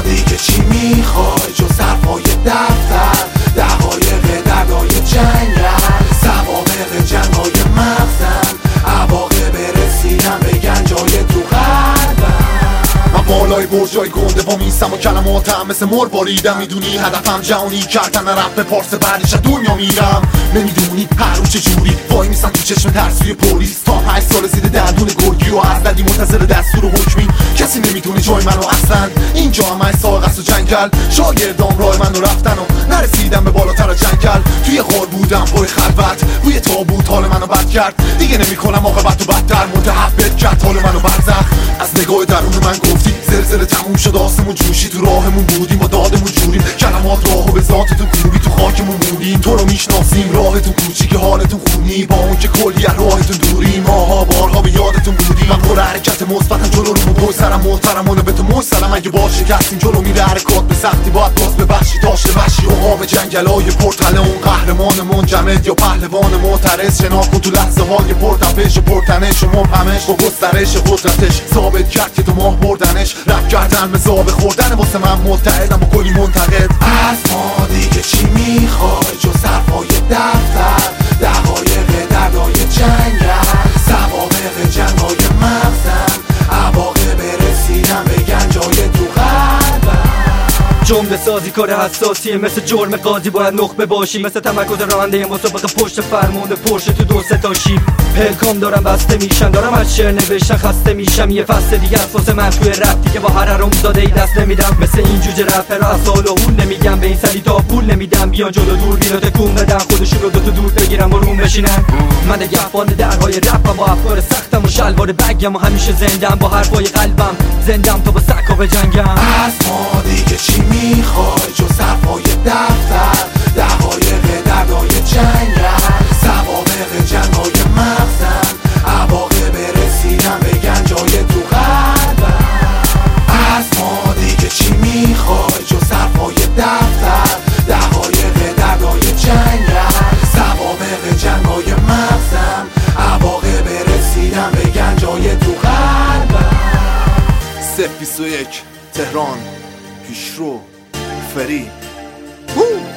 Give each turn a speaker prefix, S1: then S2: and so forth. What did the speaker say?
S1: دیگه چی میخوای جز حرفای دفتر، دقایق دردای جنگل، سوابق جنگای مغزم، عواقب رسیدن به گنجای تو قلبم. من بالای برجای گنده با میستم و کلماتم مثل مر باریدم. میدونی هدفم جهانی کردن رپ پارس، بعدش از دنیا میرم. نمیدونی هر رو چجوری وای میستم تو چشم ترسوی پلیس. تا 8 سال زیر دندون گرگی و از بدی منتظر دستور و حکمی. کسی نمیدونه جای منو اصلا، اینجا هم ساق است و جنگل. شاگردام راه منو رفتن و نرسیدم به بالاتر جنگل. توی غار بودم پای خلوت، روی تابوت حال منو بد کرد. دیگه نمیکنم عاقبت و بدتر، متحول کرد حال منو برزخ. از نگاه درون من گفتی زلزله تموم شد، آسمون جوشی، تو راهمون بودیم با دادمون جوریم. کلمات راهو به ذاتتون کوبی، تو خاکمون مونیم. تو رو میشناسیم، راهتون کوچیک، حالتون خونی، با اون که کلی از راهتون دوریم. ماها بارها به یادتون بودیم. من پر حرکت مثبتم، جلو رو پشت سرم محترمانه به تو مسلم. اگه با شکستیم جلو میره حرکات به سختی، باید باز ببخشی تاش وحشی عقاب جنگلای پرتله. اون قهرمان منجمد یا پهلوان معترض، شناخت کن تو لحظه های پرتپش و پرتنش و مبهمش. با گسترش قدرتش ثابت کرد که تو ماه بردنش. رپ کردن مثل آب خوردن، واسه من متحدم با کلی منتقد. از ما دیگه چی میخوای جز حرفای دفتر، دقایق دردای جنگل، سوابق جنگای مغزم، عواقب رسیدن به گنجای تو قلبم.
S2: جمله سازی کار حساسیه، مثل جرم قاضی باید نخبه باشی، مثل تمرکز راننده مسابقه پشت فرمون پرشه تو 2 تا شیب. پلکام دارم بسته میشم، دارم از شعر نوشتن خسته میشم. یه فصل دیگه اساس من توی رپ دیگه با هر حرام زاده ای دست نمیدم. مثل این جوجه رپر از سال و هول نمیگم، به این سری تا پول نمیدم. بیان جلو دور بینا تکون بدن، خودشون رو 2 تا دور بگیرم و روم بشینن. من نگهبان درهای رپم، با افکار سختم و شلوار بگم و همیشه زندم. با حرفای قلبم زندم تا با سکا بجنگم.
S1: از ما دیگه چی میخوای جز حرفای دفتر، دقایق دردای جنگل، سوابق جنگای مغزم، عواقب رسیدن به گنجای تو قلبم. از ما دیگه چی میخوای جز حرفای دفتر، دقایق دردای جنگل، سوابق جنگای مغزم، عواقب رسیدن به گنجای تو قلبم.
S3: 021 تهران، پیشرو، فری